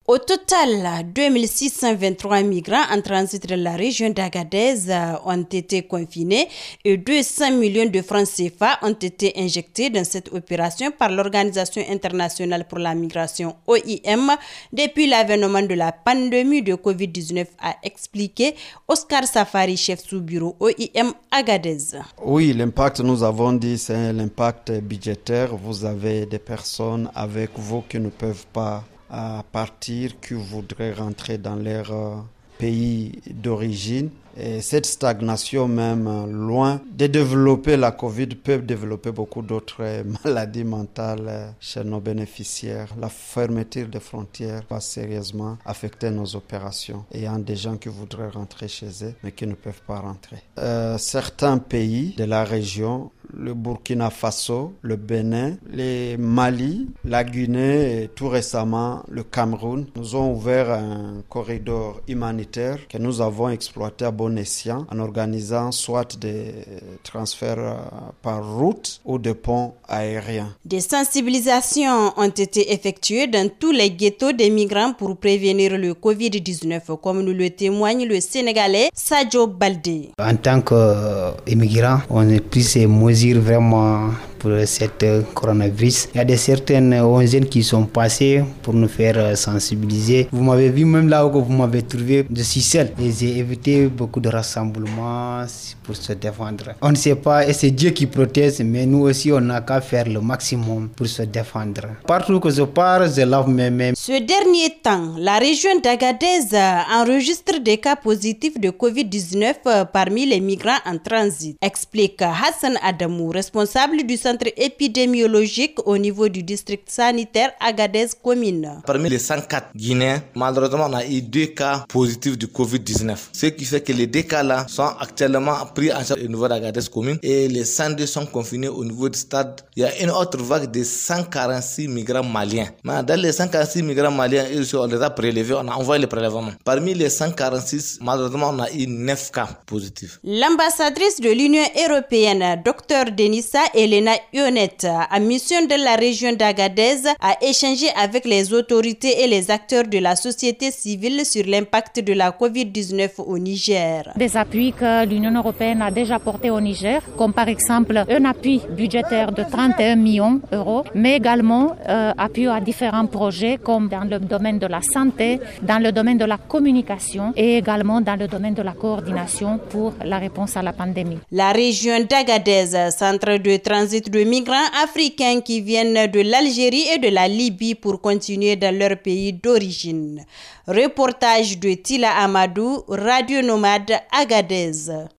Au total, 2623 migrants en transit de la région d'Agadez ont été confinés et 200 millions de francs CFA ont été injectés dans cette opération par l'Organisation internationale pour la migration OIM depuis l'avènement de la pandémie de Covid-19, a expliqué Oscar Safari, chef sous-bureau OIM Agadez. Oui, l'impact, nous avons dit, c'est l'impact budgétaire. Vous avez des personnes avec vous qui ne peuvent pas partir, qui voudraient rentrer dans leur pays d'origine. Et cette stagnation, même loin de développer la Covid, peut développer beaucoup d'autres maladies mentales chez nos bénéficiaires. La fermeture des frontières va sérieusement affecter nos opérations. Il y a des gens qui voudraient rentrer chez eux, mais qui ne peuvent pas rentrer. Certains pays de la région, le Burkina Faso, le Bénin, le Mali, la Guinée et tout récemment le Cameroun, nous ont ouvert un corridor humanitaire que nous avons exploité à bon escient en organisant soit des transferts par route ou des ponts aériens. Des sensibilisations ont été effectuées dans tous les ghettos des migrants pour prévenir le Covid-19, comme nous le témoigne le Sénégalais Sadio Baldé. En tant qu'immigrant, on a pris ces mesures vraiment pour cette coronavirus. Il y a des certaines ONG qui sont passées pour nous faire sensibiliser. Vous m'avez vu même là où vous m'avez trouvé, je suis seul. Et j'ai évité beaucoup de rassemblements pour se défendre. On ne sait pas, et c'est Dieu qui protège, mais nous aussi on n'a qu'à faire le maximum pour se défendre. Partout que je pars, je lave mes mains. Ce dernier temps, la région d'Agadez enregistre des cas positifs de Covid-19 parmi les migrants en transit, explique Hassan Adamou, responsable du centre épidémiologique au niveau du district sanitaire Agadez commune. Parmi les 104 Guinéens, malheureusement, on a eu 2 cas positifs du Covid-19. Ce qui fait que les 2 cas-là sont actuellement pris en charge au niveau d'Agadez commune et les 102 sont confinés au niveau du stade. Il y a une autre vague de 146 migrants maliens. Mais dans les 146 migrants maliens, on les a prélevés, on a envoyé les prélèvements. Parmi les 146, malheureusement, on a eu 9 cas positifs. L'ambassadrice de l'Union européenne, Dr Denissa Elena Ionette, en mission de la région d'Agadez, a échangé avec les autorités et les acteurs de la société civile sur l'impact de la Covid-19 au Niger. Des appuis que l'Union européenne a déjà portés au Niger, comme par exemple un appui budgétaire de 31 millions d'euros, mais également appui à différents projets comme dans le domaine de la santé, dans le domaine de la communication et également dans le domaine de la coordination pour la réponse à la pandémie. La région d'Agadez, centre de transit de migrants africains qui viennent de l'Algérie et de la Libye pour continuer dans leur pays d'origine. Reportage de Tila Amadou, Radio Nomade Agadez.